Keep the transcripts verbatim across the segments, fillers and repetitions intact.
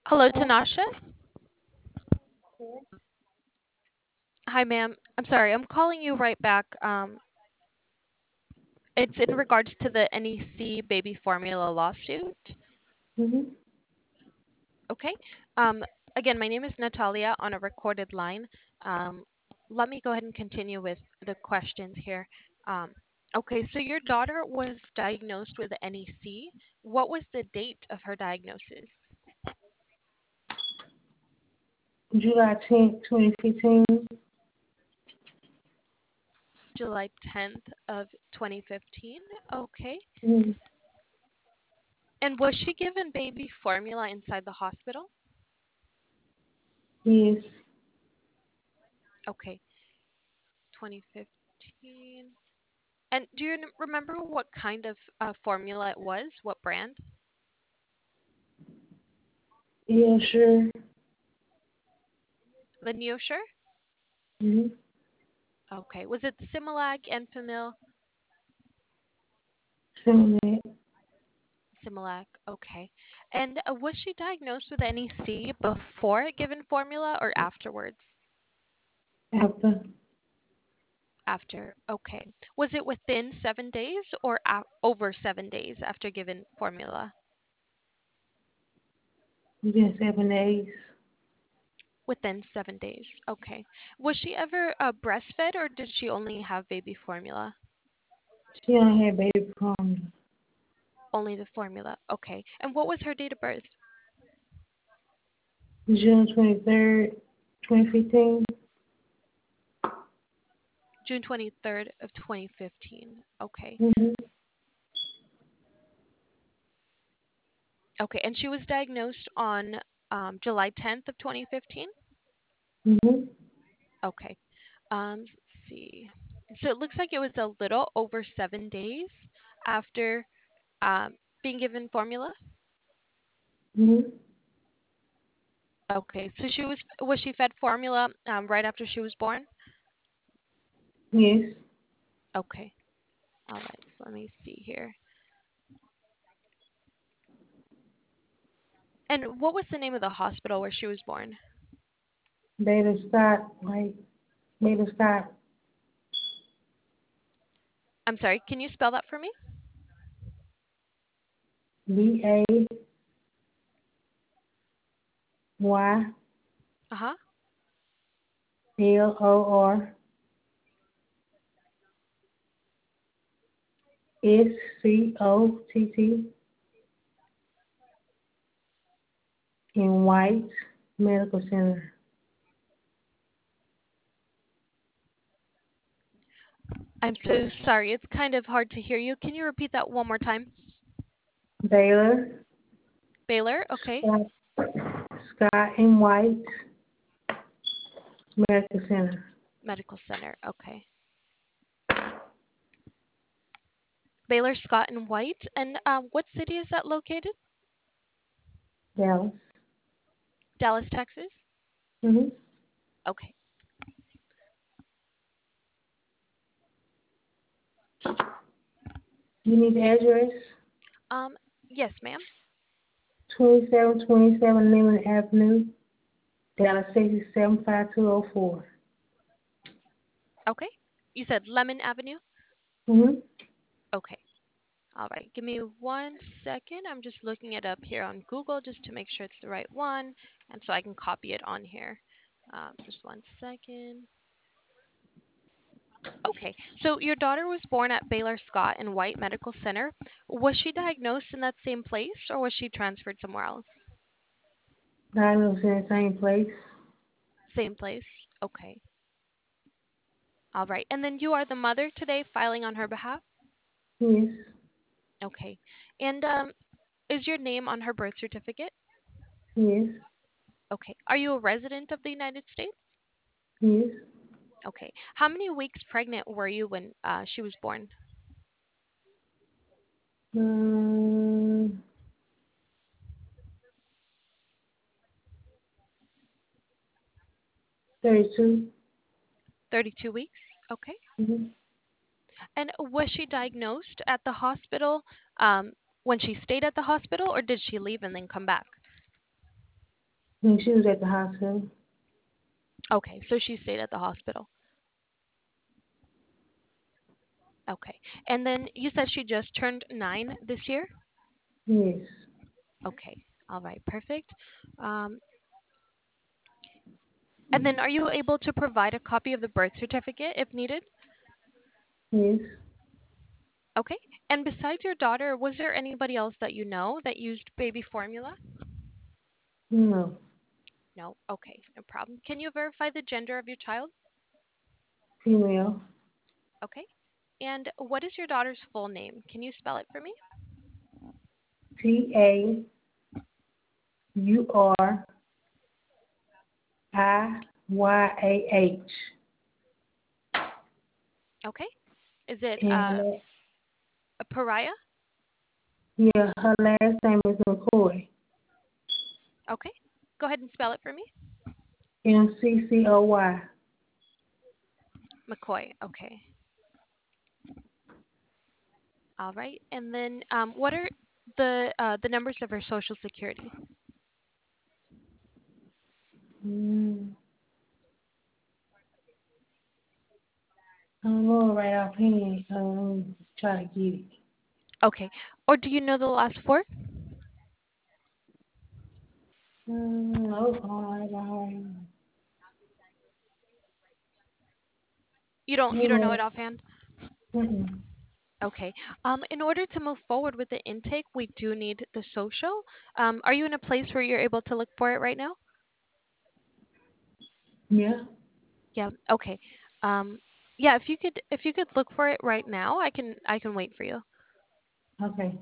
Hello, Tanasha. Hi, ma'am. I'm sorry, I'm calling you right back. Um, it's in regards to the N E C baby formula lawsuit. Mm-hmm. Okay. Um, again, my name is Natalia on a recorded line. Um, let me go ahead and continue with the questions here. Um, okay, so your daughter was diagnosed with N E C. What was the date of her diagnosis? July tenth, twenty fifteen. July tenth of twenty fifteen. Okay. Mm-hmm. And was she given baby formula inside the hospital? Yes. Okay, twenty fifteen. And do you n- remember what kind of uh, formula it was? What brand? Yeah, sure. The Neosure? Mm-hmm. Okay. Was it Similac, Enfamil, Similar. Similac? Okay. And uh, was she diagnosed with N E C before given formula or afterwards? After After. Okay. Was it within seven days or a- over seven days after given formula? within seven days. Within seven days. Okay. Was she ever uh, breastfed or did she only have baby formula? She only had baby formula. Only the formula. Okay. And what was her date of birth? June twenty-third, twenty fifteen. June twenty-third of twenty fifteen. Okay. Mm-hmm. Okay. And she was diagnosed on um, July tenth of twenty fifteen? Mm-hmm. Okay. Um, let's see. So it looks like it was a little over seven days after um, being given formula. Mm-hmm. Okay. So she was was she fed formula um, right after she was born? Yes. Okay. All right. So let me see here. And what was the name of the hospital where she was born? Beta Scott, like Beta Scott. I'm sorry, can you spell that for me? B A Y Uh-huh. L O R S C O T T in White Medical Center. I'm so sorry. It's kind of hard to hear you. Can you repeat that one more time? Baylor Baylor, okay. Scott, Scott and White Medical Center. Medical Center, okay. Baylor, Scott, and White. And um, what city is that located? Dallas. Dallas, Texas? Mm-hmm. Okay. You need the address? Um, yes, ma'am. twenty-seven twenty-seven Lehman Avenue, Dallas, Texas seven five two zero four. Okay. You said Lemon Avenue? Mm-hmm. Okay. All right. Give me one second. I'm just looking it up here on Google just to make sure it's the right one and so I can copy it on here. Um, just one second. Okay, so your daughter was born at Baylor Scott and White Medical Center. Was she diagnosed in that same place or was she transferred somewhere else? Diagnosed in the same place? Same place. Okay. All right. And then you are the mother today filing on her behalf? Yes. Okay. And um, is your name on her birth certificate? Yes. Okay. Are you a resident of the United States? Yes. Okay. How many weeks pregnant were you when uh, she was born? Um, thirty-two. thirty-two weeks? Okay. Mm-hmm. And was she diagnosed at the hospital um, when she stayed at the hospital, or did she leave and then come back? when she was at the hospital. Okay, so she stayed at the hospital. Okay. And then you said she just turned nine this year? Yes. Okay. All right, perfect. Um, and then are you able to provide a copy of the birth certificate if needed? Yes. Okay. And besides your daughter, was there anybody else that you know that used baby formula? No. No. Okay, no problem. Can you verify the gender of your child? Female. Okay. And what is your daughter's full name? Can you spell it for me? T A U R I Y A H. Okay. Is it And uh, uh, a pariah? yeah, her last name is McCoy. Okay. Go ahead and spell it for me. M C C O Y. McCoy. Okay. All right. And then um, what are the uh, the numbers of her social security? Mm, I don't know right offhand. Um, try to get it. Okay. Or do you know the last four? Mm, no, all right, all right. You don't you don't know No, it offhand? mm-mm. Okay. Um, in order to move forward with the intake, we do need the social. Um, are you in a place where you're able to look for it right now? Yeah, Yeah. Okay. Um, yeah. If you could if you could look for it right now, I can I can wait for you. okay.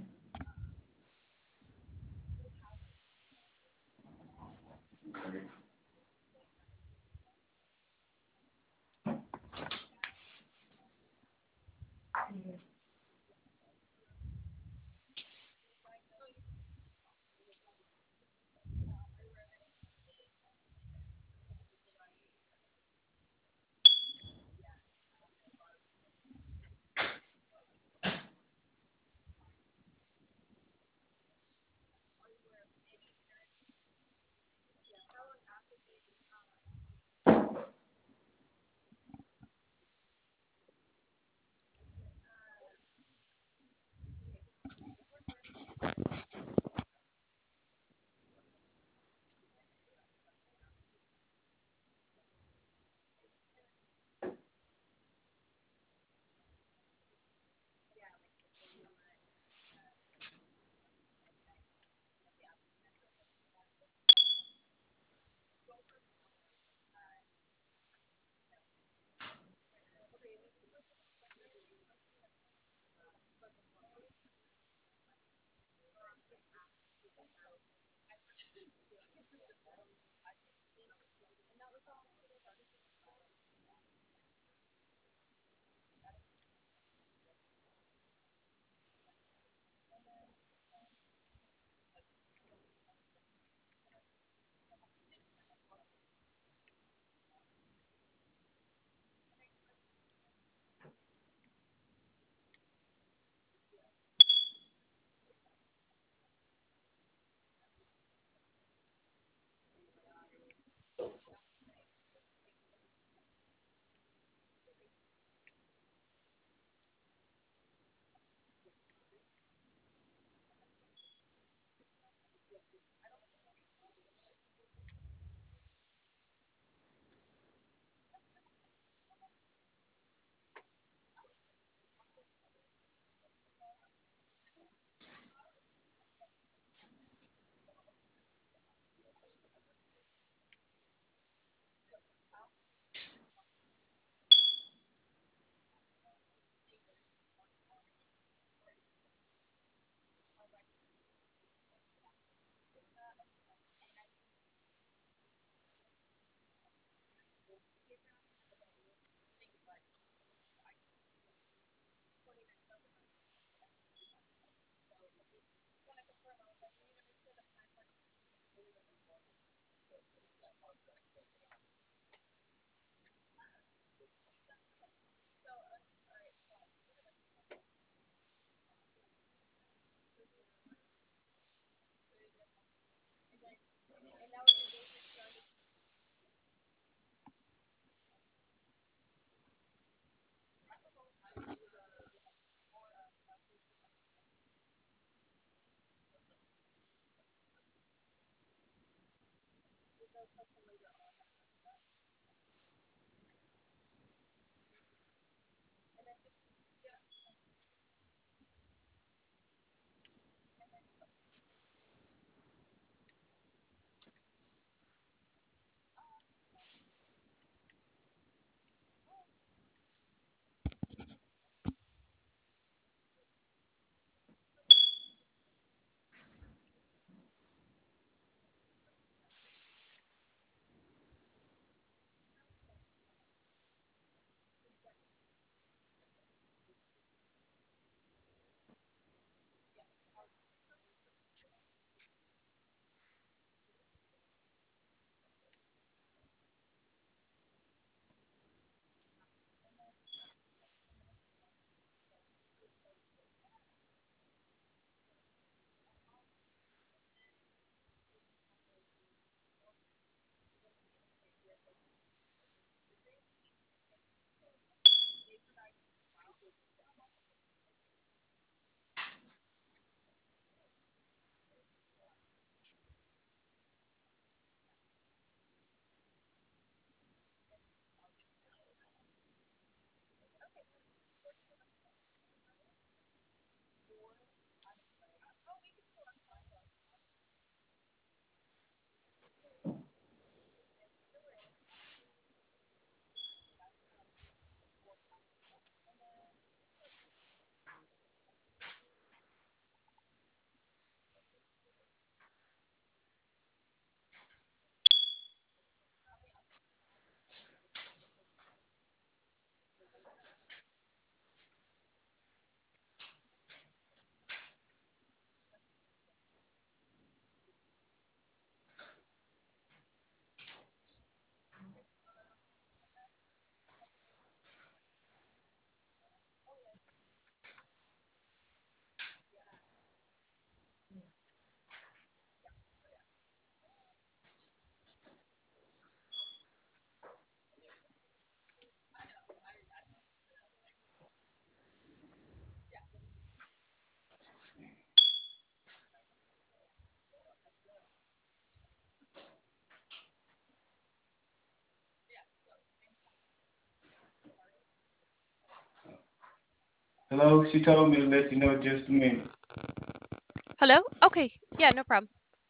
Hello, she told me to let you know just a minute. Hello? Okay. Yeah, no problem.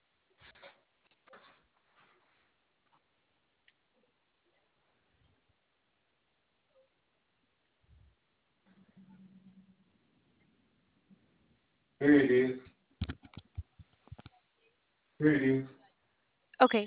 Here it is. Here it is. Okay.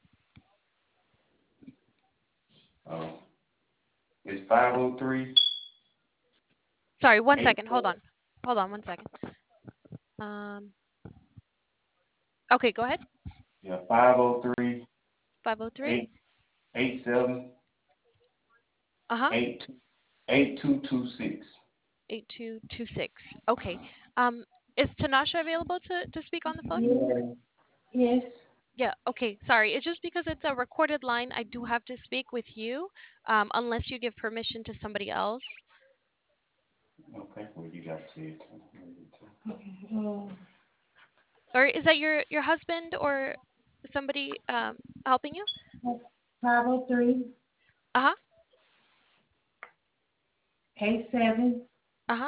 Oh, it's five oh three Sorry, one eight. second. Hold on. Hold on one second. Um Okay, go ahead. Yeah, five oh three five oh three. eight eight seven Uh-huh. eight eight two two six. eight two two six. Okay. Um is Tanasha available to to speak on the phone? Yes. Yes. Yeah, okay. Sorry. It's just because it's a recorded line, I do have to speak with you, um, unless you give permission to somebody else. Okay, well you got to say it. Okay. Uh, Or is that your your husband or somebody um helping you? five oh three Uh-huh. eight seven Uh-huh.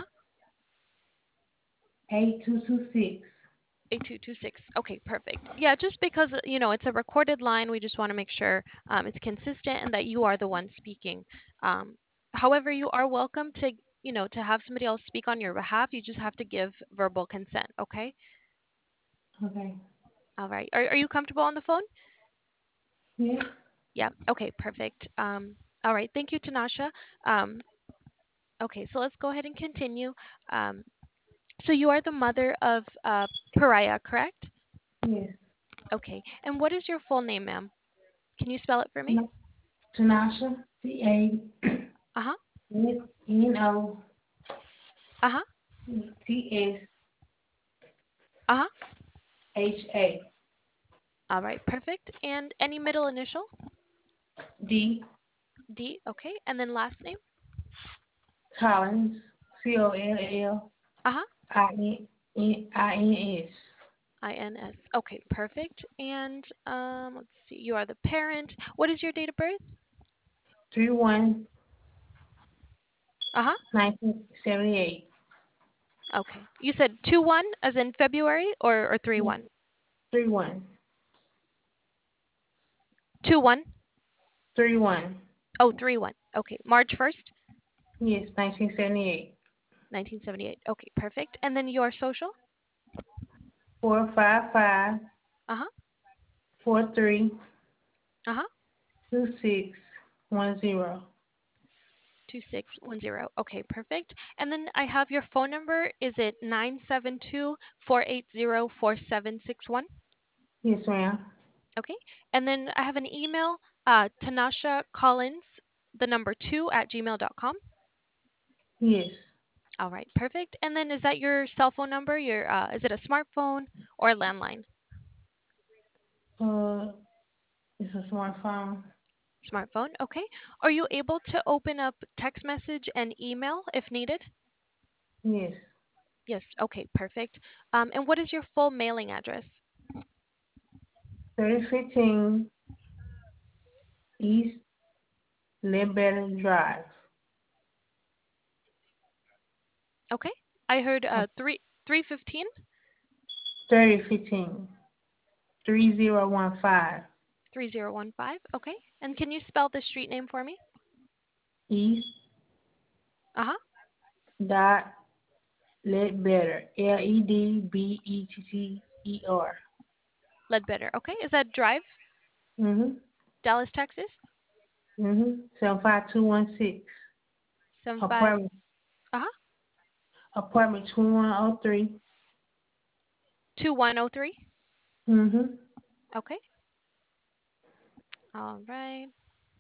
eight two two six. eight two two six. Okay, perfect. Yeah, just because, you know, it's a recorded line, we just want to make sure um, it's consistent and that you are the one speaking. Um, however, you are welcome to, you know, to have somebody else speak on your behalf. You just have to give verbal consent, okay? Okay. All right. Are, are you comfortable on the phone? Yes. Yeah. Okay, perfect. Um, all right. Thank you, Tanasha. Um, okay, so let's go ahead and continue. Um, so you are the mother of uh, Pariah, correct? Yes. Okay. And what is your full name, ma'am? Can you spell it for me? Tana- Tanasha. T A Uh-huh. N O Uh-huh. T S Uh-huh. H A All right, perfect. And any middle initial? D D, okay. And then last name? Collins. C O L L Uh-huh. I N N I N S. I N S. Okay, perfect. And um, let's see. You are the parent. What is your date of birth? Three one Uh-huh. nineteen seventy eight. Okay. You said two one as in February or or three one? Three one. two one? Three one. Oh, three one. Okay. March first, Yes, nineteen seventy eight. nineteen seventy-eight. Okay, perfect. And then your social? Four five five Uh-huh. four three Uh-huh. two six one zero. two six one zero. Okay, perfect. And then I have your phone number. Is it nine seven two, four eight zero, four seven six one? Yes, ma'am. Okay. And then I have an email, uh, Tanasha Collins, the number two at gmail dot com. Yes. All right, perfect. And then is that your cell phone number? Your uh, is it a smartphone or a landline? Uh, it's a smartphone. Smartphone. Okay. Are you able to open up text message and email if needed? Yes. Yes. Okay, perfect. Um, and what is your full mailing address? Thirty fifteen East Ledbetter Drive. Okay. I heard uh, three three fifteen. Thirty fifteen three zero one five three zero one five. Okay. And can you spell the street name for me? East Uh-huh. dot Ledbetter. L E D B E T T E R. Ledbetter. Okay. Is that Drive, Mhm. Dallas, Texas? Mhm. Seven five two one six. seven five. Apartment Uh-huh. apartment two one oh three. two one oh three. Mhm. Okay. All right.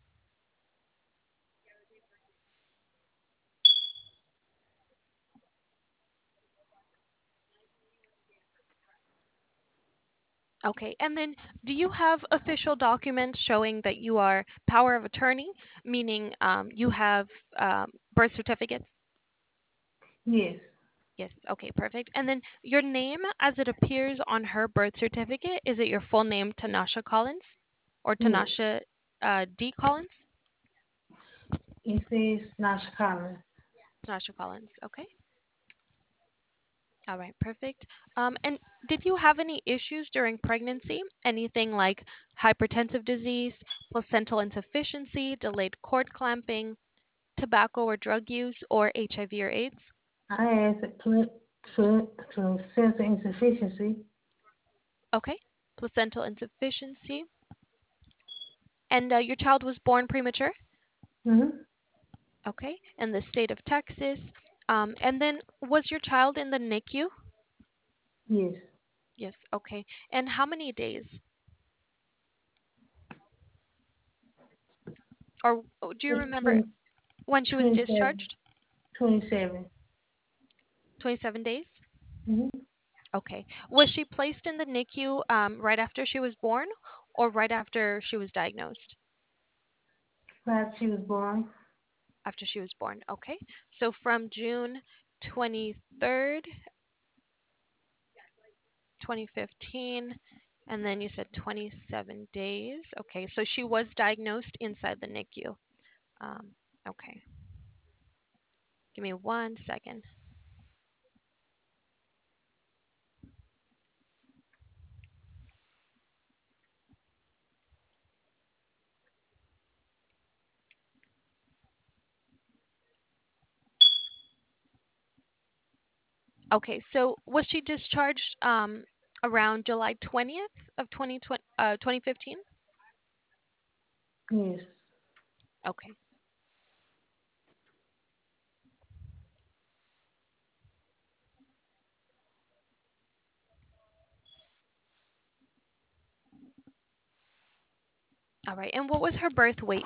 Okay. And then do you have official documents showing that you are power of attorney, meaning um, you have um, birth certificates? Yes. Yes. Okay, perfect. And then your name as it appears on her birth certificate, is it your full name, Tanasha Collins? Or Yes. Tanasha uh, D. Collins? It says Nasha Collins. Tanasha Collins. Okay. All right, perfect. Um, and did you have any issues during pregnancy? Anything like hypertensive disease, placental insufficiency, delayed cord clamping, tobacco or drug use, or H I V or AIDS? I asked pl- pl- to sensor insufficiency. Okay, placental insufficiency. And uh, your child was born premature? Mm-hmm. Okay, in the state of Texas. Um, and then was your child in the N I C U? Yes. Yes, okay. And how many days? Or oh, do you remember twenty, when she was twenty-seven. discharged? twenty-seven. twenty-seven days? Mm-hmm. Okay. Was she placed in the N I C U um, right after she was born or right after she was diagnosed? Right, she was born. After she was born. Okay. So from June twenty-third, twenty fifteen, and then you said twenty-seven days. Okay. So she was diagnosed inside the N I C U. Um, okay. Give me one second. Okay. So was she discharged um, around July twentieth of twenty twenty, uh, twenty fifteen? Yes. Okay. All right. And what was her birth weight?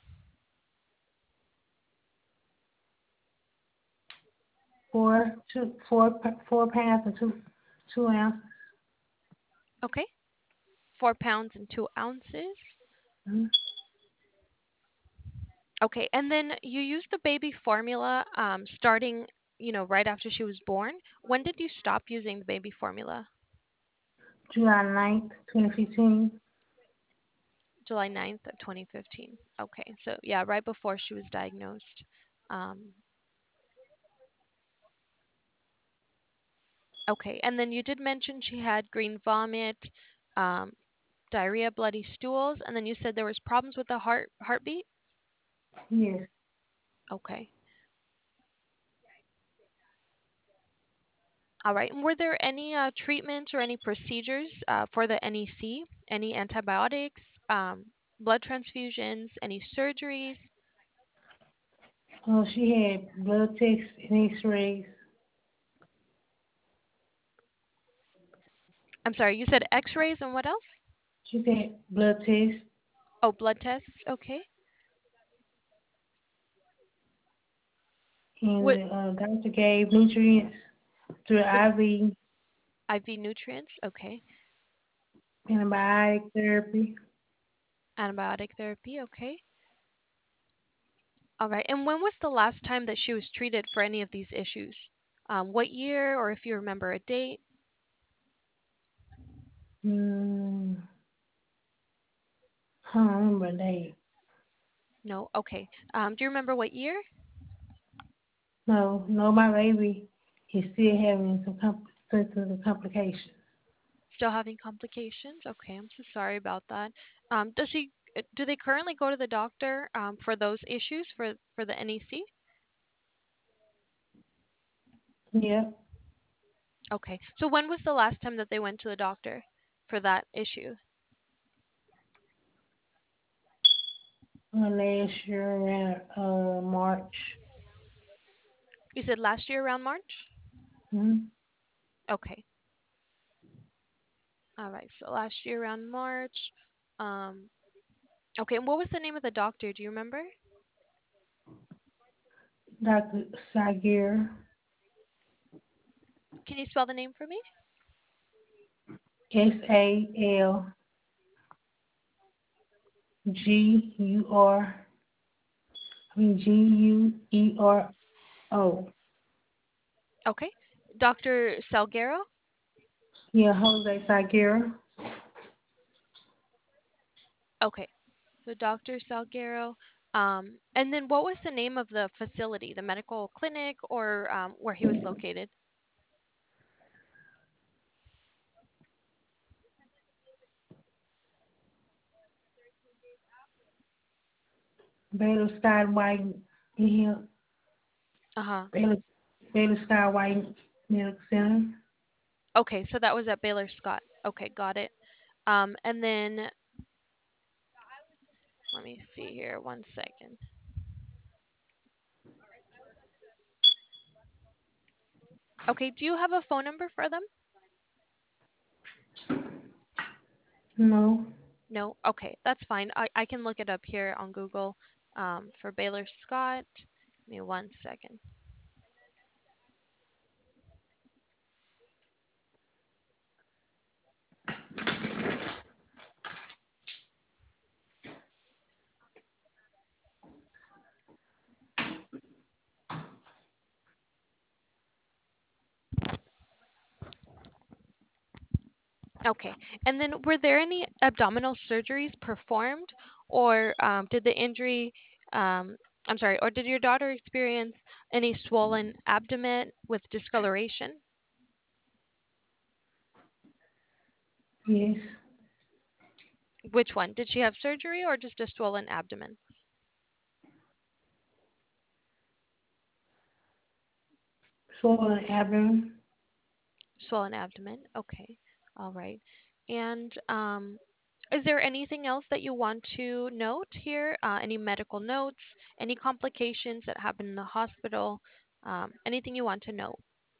Four, two, four, p- four pounds and two, two ounces. Okay. Four pounds and two ounces. Mm-hmm. Okay. And then you used the baby formula um, starting, you know, right after she was born. When did you stop using the baby formula? July ninth, twenty fifteen. July ninth of twenty fifteen. Okay. So, yeah, right before she was diagnosed. Um, okay. And then you did mention she had green vomit, um, diarrhea, bloody stools, and then you said there was problems with the heart heartbeat. Yes. Okay. All right. And were there any uh, treatments or any procedures uh, for the N E C? Any antibiotics, um, blood transfusions, any surgeries? Oh, she had blood tests and X-rays. I'm sorry, you said X-rays and what else? She had blood tests, Oh, blood tests. Okay. and What the uh, doctor gave nutrients through with I V, I V nutrients? Okay. antibiotic therapy. Antibiotic therapy. Okay. All right. And when was the last time that she was treated for any of these issues? Um, what year, or if you remember a date? Mm, I don't remember that. No. Okay. Um, do you remember what year? No, no, my baby is still having some com- symptoms and complications. Still having complications? Okay, I'm so sorry about that. Um, does he? uh, Do they currently go to the doctor um, for those issues for for the N E C? Yep, Okay. So when was the last time that they went to the doctor for that issue? uh, last year around uh, March. You said last year around March? Mm-hmm. Okay. All right. So last year around March. Um, okay. And what was the name of the doctor? Do you remember? doctor Sagir, Can you spell the name for me? S A L G U R, I mean G U E R O. Okay. Doctor Salguero? Yeah, Jose Sagir. Okay. So Doctor Salguero. Um, and then what was the name of the facility, the medical clinic or um, where he was located? Baylor Scott White in here. Uh-huh. Baylor, Baylor Scott White Medical Center. Okay, so that was at Baylor Scott. Okay, got it. Um, and then let me see here, one second. Okay, do you have a phone number for them? No. No? Okay, that's fine. I, I can look it up here on Google um, for Baylor Scott. Give me one second. Okay, and then were there any abdominal surgeries performed, or um, did the injury, um, I'm sorry, or did your daughter experience any swollen abdomen with discoloration? Yes. Which one? Did she have surgery or just a swollen abdomen? Swollen abdomen. Swollen abdomen. Okay. All right. And um, is there anything else that you want to note here? Uh, any medical notes? Any complications that happen in the hospital? Um, anything you want to note?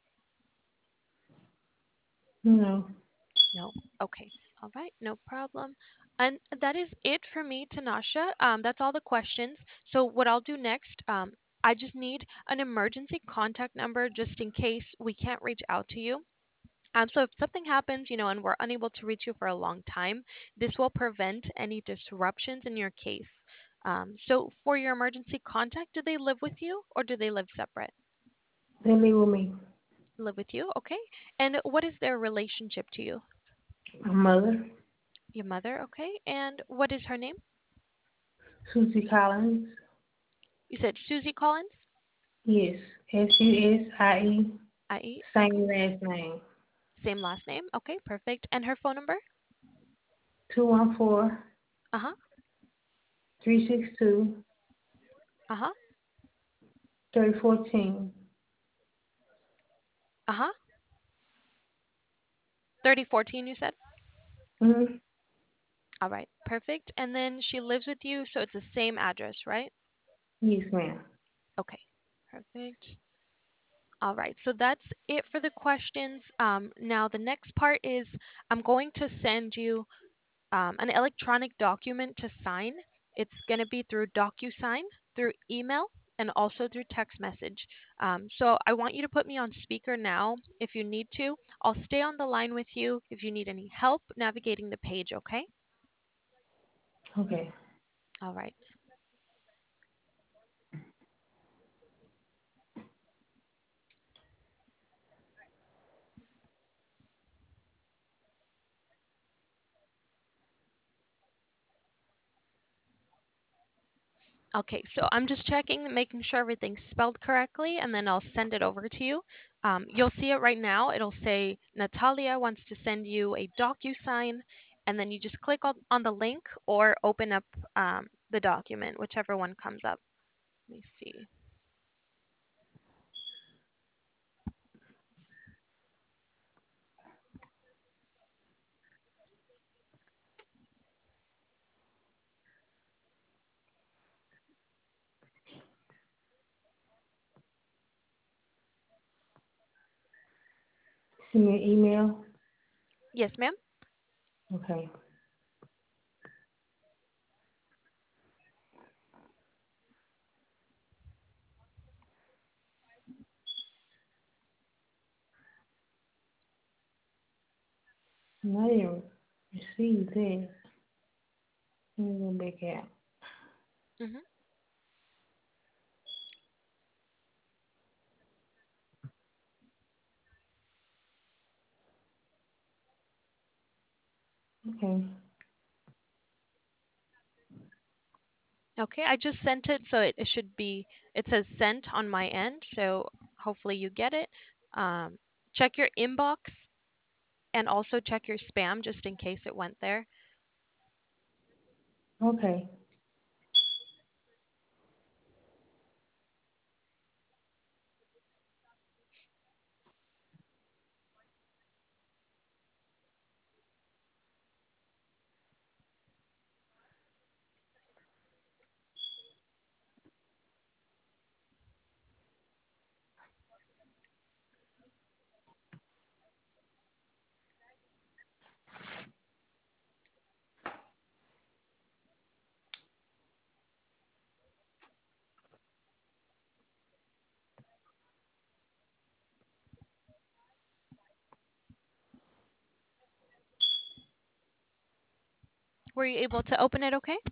No. No. Okay. All right. No problem. And that is it for me, Tanasha. Um, that's all the questions. So what I'll do next, um, I just need an emergency contact number just in case we can't reach out to you. Um, so if something happens, you know, and we're unable to reach you for a long time, this will prevent any disruptions in your case. Um, so for your emergency contact, do they live with you or do they live separate? They live with me. Live with you, okay. And what is their relationship to you? My mother, Your mother, okay. And what is her name? Susie Collins. You said Susie Collins? Yes. S U S I E. I E, okay. Same last name. Same last name, okay, perfect. And her phone number? Two one four Uh-huh, three six two uh-huh, thirty fourteen. uh-huh. thirty fourteen, you said? Mm-hmm. All right, perfect. And then she lives with you, so it's the same address, right? Yes, ma'am. Okay, perfect. All right, so that's it for the questions. Um, now, the next part is I'm going to send you um, an electronic document to sign. It's going to be through DocuSign, through email, and also through text message. Um, so I want you to put me on speaker now if you need to. I'll stay on the line with you if you need any help navigating the page, okay? Okay. All right. Okay, so I'm just checking, making sure everything's spelled correctly, and then I'll send it over to you. Um, you'll see it right now. It'll say Natalia wants to send you a DocuSign, and then you just click on, on the link or open up um, the document, whichever one comes up. Let me see. Send me an email. Yes, ma'am? Okay. I didn't receive that. Let me go back out. Mm-hmm. Okay. Okay, I just sent it, so it, it should be, it says sent on my end, so hopefully you get it. Um, check your inbox and also check your spam just in case it went there. Okay. Were you able to open it okay?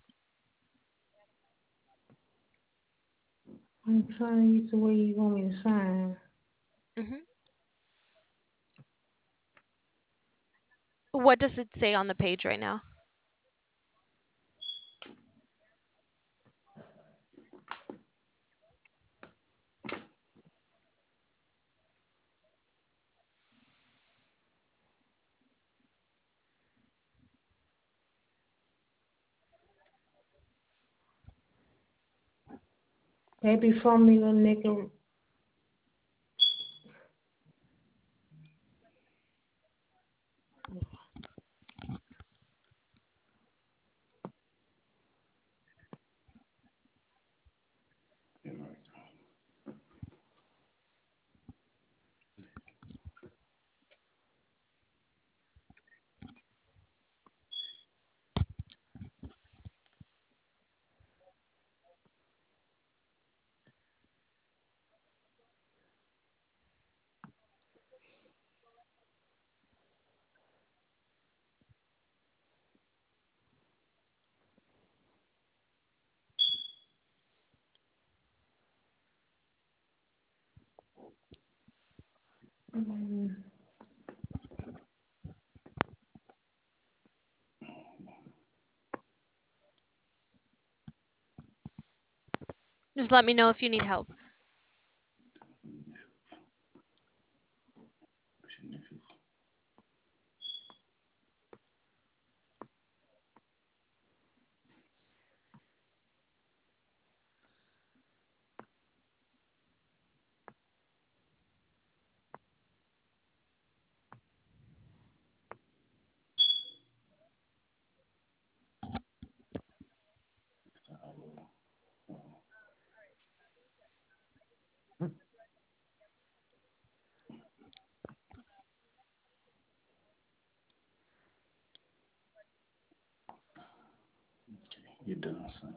I'm trying to use the way you want me to sign. Mhm. What does it say on the page right now? Baby formula nickel. Yeah, right. Mm, Just let me know if you need help. Okay, you're done signing.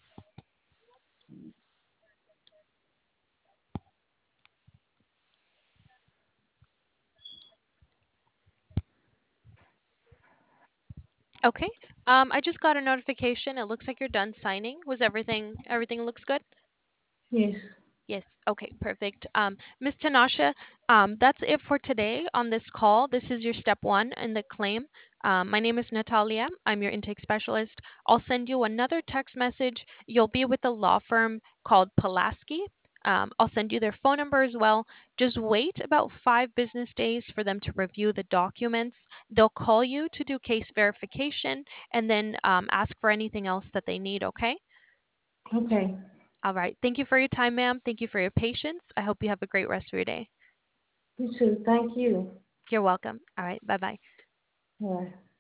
Okay. Um, I just got a notification. It looks like you're done signing. Was everything everything looks good? yes. Yes. Okay, perfect. Um, Miz Tanasha, um, that's it for today on this call. This is your step one in the claim. Um, my name is Natalia. I'm your intake specialist. I'll send you another text message. You'll be with a law firm called Pulaski. Um, I'll send you their phone number as well. Just wait about five business days for them to review the documents. They'll call you to do case verification and then um, ask for anything else that they need, okay? Okay. All right. Thank you for your time, ma'am. Thank you for your patience. I hope you have a great rest of your day. You too. Thank you. You're welcome. All right. Bye bye. Bye.